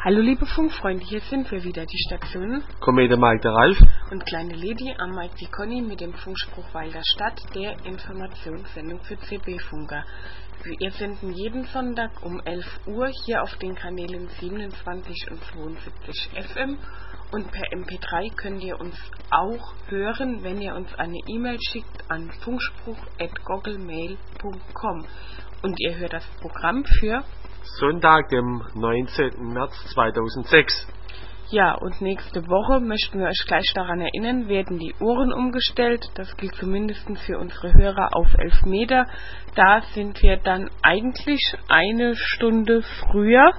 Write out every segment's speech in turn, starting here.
Hallo liebe Funkfreunde, hier sind wir wieder, die Stationen Komete Mike der Ralf und kleine Lady am Mike die Conny mit dem Funkspruch Walder Stadt, der Informationssendung für CB-Funker. Wir senden jeden Sonntag um 11 Uhr hier auf den Kanälen 27 und 72 FM und per MP3 könnt ihr uns auch hören, wenn ihr uns eine E-Mail schickt an funkspruch@googlemail.com und ihr hört das Programm für Sonntag, dem 19. März 2006. Ja, und nächste Woche möchten wir euch gleich daran erinnern, werden die Uhren umgestellt. Das gilt zumindest für unsere Hörer auf 11 Meter. Da sind wir dann eigentlich eine Stunde früher.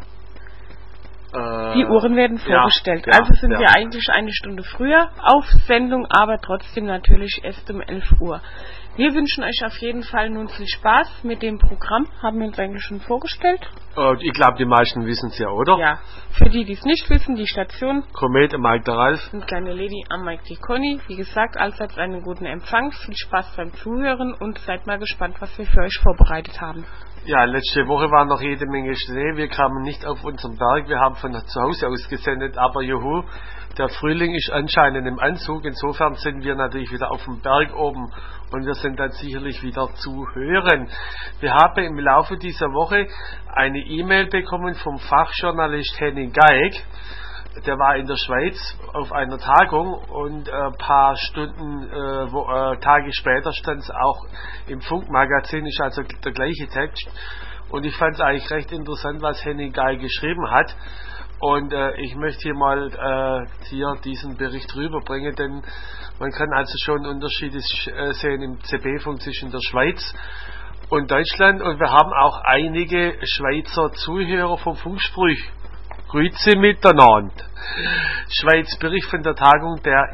Die Uhren werden vorgestellt. Also sind wir eigentlich eine Stunde früher auf Sendung, aber trotzdem natürlich erst um 11 Uhr. Wir wünschen euch auf jeden Fall nun viel Spaß mit dem Programm. Haben wir uns eigentlich schon vorgestellt? Ich glaube, die meisten wissen es ja, oder? Ja. Für die, die es nicht wissen, die Station Komete Mike der Ralf und kleine Lady am Mike die Conny. Wie gesagt, allseits einen guten Empfang. Viel Spaß beim Zuhören und seid mal gespannt, was wir für euch vorbereitet haben. Ja, letzte Woche war noch jede Menge Schnee. Wir kamen nicht auf unseren Berg. Wir haben von zu Hause aus gesendet, aber juhu, der Frühling ist anscheinend im Anzug. Insofern sind wir natürlich wieder auf dem Berg oben und wir sind dann sicherlich wieder zu hören. Wir haben im Laufe dieser Woche eine E-Mail bekommen vom Fachjournalist Henning Geig. Der war in der Schweiz auf einer Tagung und ein paar Stunden, Tage später stand es auch im Funkmagazin, ist also der gleiche Text. Und ich fand es eigentlich recht interessant, was Henning Geig geschrieben hat. Und ich möchte hier mal hier diesen Bericht rüberbringen, denn man kann also schon Unterschiede sehen im CB-Funk zwischen der Schweiz und Deutschland. Und wir haben auch einige Schweizer Zuhörer vom Funkspruch. Grüezi miteinander. Schweiz Bericht von der Tagung der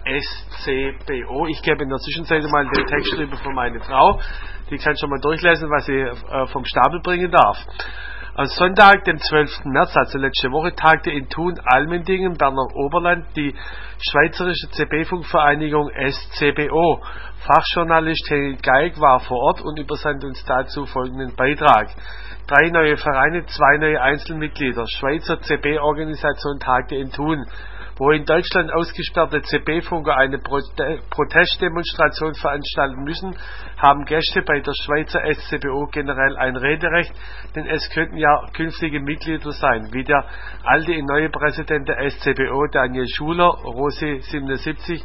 SCBO. Ich gebe in der Zwischenzeit mal den Text rüber von meiner Frau. Die kann schon mal durchlesen, was sie vom Stapel bringen darf. Am Sonntag, dem 12. März, also letzte Woche, tagte in Thun-Almendingen, Berner Oberland, die Schweizerische CB-Funkvereinigung SCBO. Fachjournalist Henning Geig war vor Ort und übersandte uns dazu folgenden Beitrag. 3 neue Vereine, 2 neue Einzelmitglieder. Schweizer CB-Organisation tagte in Thun. Wo in Deutschland ausgesperrte CB-Funker eine Protestdemonstration veranstalten müssen, haben Gäste bei der Schweizer SCBO generell ein Rederecht, denn es könnten ja künftige Mitglieder sein, wie der alte und neue Präsident der SCBO, Daniel Schuler, Rose 77,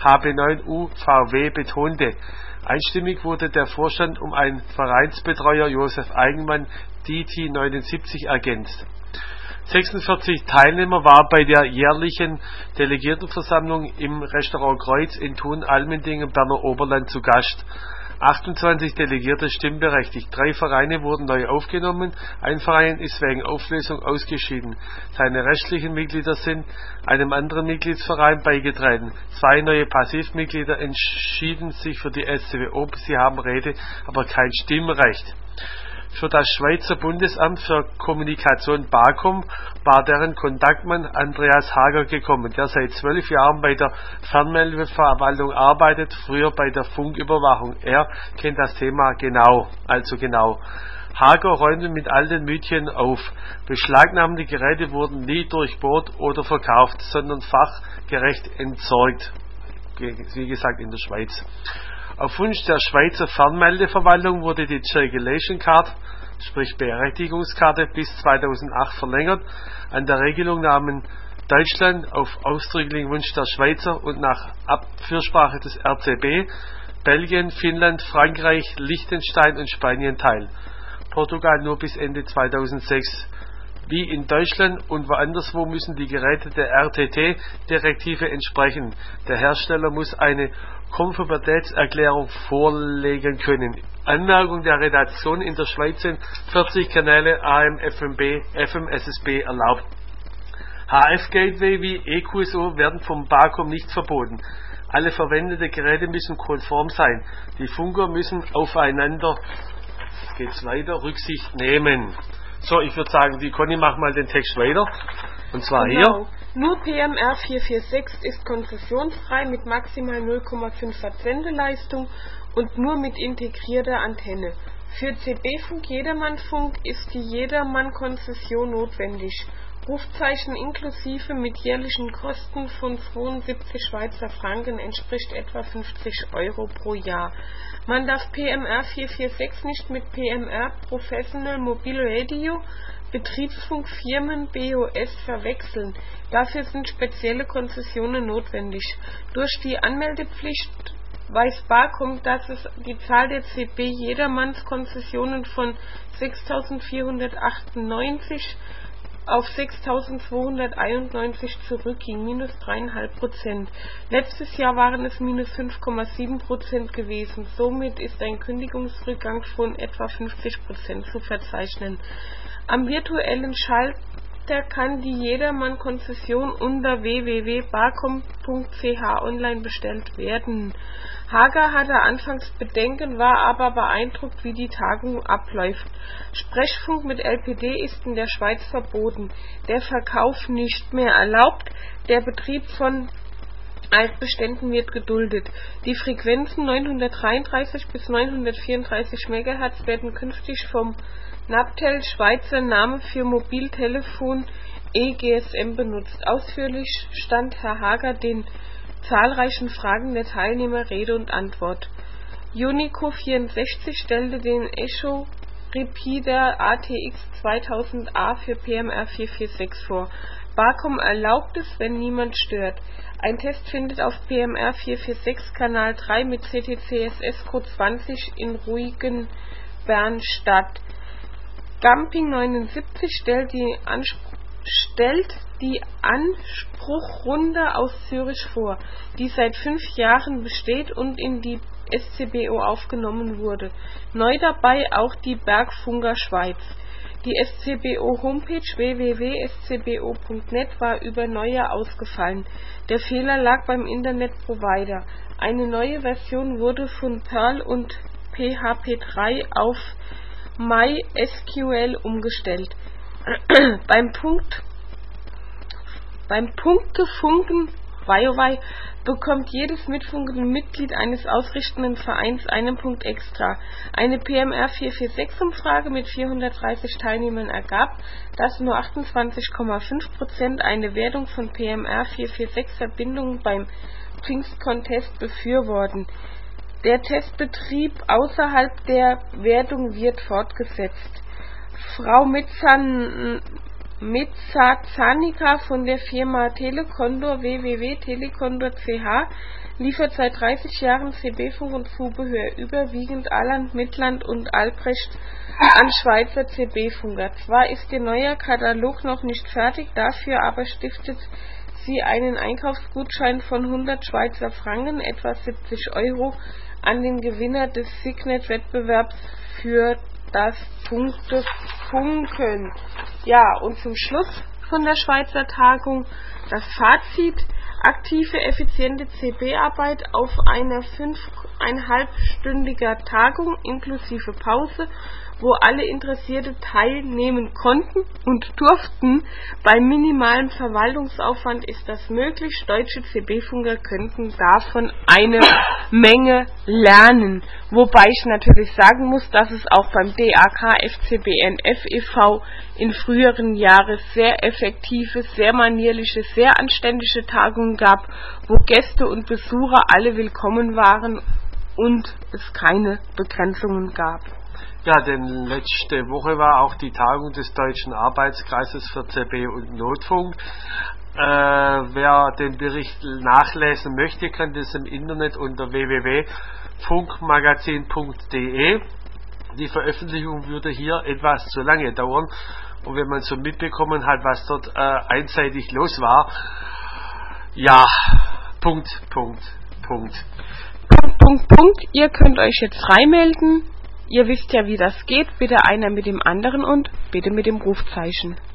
HB9UVW, betonte. Einstimmig wurde der Vorstand um einen Vereinsbetreuer Josef Eigenmann, DT 79, ergänzt. 46 Teilnehmer waren bei der jährlichen Delegiertenversammlung im Restaurant Kreuz in Thun-Almendingen, Berner Oberland zu Gast. 28 Delegierte stimmberechtigt. 3 Vereine wurden neu aufgenommen. Ein Verein ist wegen Auflösung ausgeschieden. Seine restlichen Mitglieder sind einem anderen Mitgliedsverein beigetreten. 2 neue Passivmitglieder entschieden sich für die SCBO. Sie haben Rede, aber kein Stimmrecht. Für das Schweizer Bundesamt für Kommunikation BAKOM war deren Kontaktmann Andreas Hager gekommen, der seit 12 Jahren bei der Fernmeldeverwaltung arbeitet, früher bei der Funküberwachung. Er kennt das Thema genau. Hager räumte mit all den Mythien auf. Beschlagnahmte Geräte wurden nie durchbohrt oder verkauft, sondern fachgerecht entsorgt. Wie gesagt, in der Schweiz. Auf Wunsch der Schweizer Fernmeldeverwaltung wurde die Circulation Card, sprich Berechtigungskarte, bis 2008 verlängert. An der Regelung nahmen Deutschland auf ausdrücklichen Wunsch der Schweizer und nach Abfürsprache des RCB, Belgien, Finnland, Frankreich, Liechtenstein und Spanien teil. Portugal nur bis Ende 2006. Wie in Deutschland und woanderswo müssen die Geräte der RTT-Direktive entsprechen. Der Hersteller muss eine Konformitätserklärung vorlegen können. Anmerkung der Redaktion: In der Schweiz sind 40 Kanäle AM, FMB, FM, SSB erlaubt. HF-Gateway wie EQSO werden vom BAKOM nicht verboten. Alle verwendete Geräte müssen konform sein. Die Funker müssen aufeinander Rücksicht nehmen. So, ich würde sagen, die Conny macht mal den Text weiter. Und zwar hier. Nur PMR 446 ist konzessionsfrei mit maximal 0,5 Sendeleistung und nur mit integrierter Antenne. Für CB-Funk Jedermannfunk ist die Jedermann-Konzession notwendig. Rufzeichen inklusive mit jährlichen Kosten von 72 Schweizer Franken entspricht etwa 50 Euro pro Jahr. Man darf PMR 446 nicht mit PMR Professional Mobile Radio Betriebsfunk Firmen BOS verwechseln. Dafür sind spezielle Konzessionen notwendig. Durch die Anmeldepflicht weiß Barcom, dass es die Zahl der CB Jedermanns-Konzessionen von 6.498 auf 6.291 zurückging, minus 3,5%. Letztes Jahr waren es minus 5,7% gewesen. Somit ist ein Kündigungsrückgang von etwa 50% zu verzeichnen. Am virtuellen Schalter kann die Jedermann-Konzession unter www.barcom.ch online bestellt werden. Hager hatte anfangs Bedenken, war aber beeindruckt, wie die Tagung abläuft. Sprechfunk mit LPD ist in der Schweiz verboten, der Verkauf nicht mehr erlaubt, der Betrieb von Altbeständen wird geduldet. Die Frequenzen 933 bis 934 MHz werden künftig vom Nabtel Schweizer Name für Mobiltelefon eGSM benutzt. Ausführlich stand Herr Hager den zahlreichen Fragen der Teilnehmer Rede und Antwort. Unico 64 stellte den Echo Repeater ATX 2000A für PMR 446 vor. Barcom erlaubt es, wenn niemand stört. Ein Test findet auf PMR 446 Kanal 3 mit CTCSS-Code 20 in ruhigen Bern statt. Gamping 79 stellt die Anspruchrunde aus Zürich vor, die seit 5 Jahren besteht und in die SCBO aufgenommen wurde. Neu dabei auch die Bergfunker Schweiz. Die SCBO-Homepage www.scbo.net war über Neujahr ausgefallen. Der Fehler lag beim Internetprovider. Eine neue Version wurde von Perl und PHP 3 auf MySQL umgestellt. Beim Punktefunken bekommt jedes mitfunkende Mitglied eines ausrichtenden Vereins einen Punkt extra. Eine PMR 446-Umfrage mit 430 Teilnehmern ergab, dass nur 28,5% eine Wertung von PMR 446-Verbindungen beim Pfingstcontest befürworten. Der Testbetrieb außerhalb der Wertung wird fortgesetzt. Frau Mezzazanika von der Firma Telecondor www.telecondor.ch liefert seit 30 Jahren CB-Funk und Zubehör, überwiegend Alland, Midland und Albrecht an Schweizer CB-Funker. Zwar ist ihr neuer Katalog noch nicht fertig, dafür aber stiftet sie einen Einkaufsgutschein von 100 Schweizer Franken, etwa 70 Euro, an den Gewinner des Signet-Wettbewerbs für das Punktefunken. Ja, und zum Schluss von der Schweizer Tagung das Fazit: aktive, effiziente CB-Arbeit auf einer 5,5-stündiger Tagung inklusive Pause, wo alle Interessierte teilnehmen konnten und durften. Bei minimalem Verwaltungsaufwand ist das möglich. Deutsche CB-Funker könnten davon eine Menge lernen. Wobei ich natürlich sagen muss, dass es auch beim DAK FCBNF e.V. in früheren Jahren sehr effektive, sehr manierliche, sehr anständige Tagungen gab, wo Gäste und Besucher alle willkommen waren und es keine Begrenzungen gab. Ja, denn letzte Woche war auch die Tagung des Deutschen Arbeitskreises für CB und Notfunk. Wer den Bericht nachlesen möchte, kann das im Internet unter www.funkmagazin.de. Die Veröffentlichung würde hier etwas zu lange dauern. Und wenn man so mitbekommen hat, was dort einseitig los war, ja, Punkt. Ihr könnt euch jetzt freimelden. Ihr wisst ja, wie das geht. Bitte einer mit dem anderen und bitte mit dem Rufzeichen.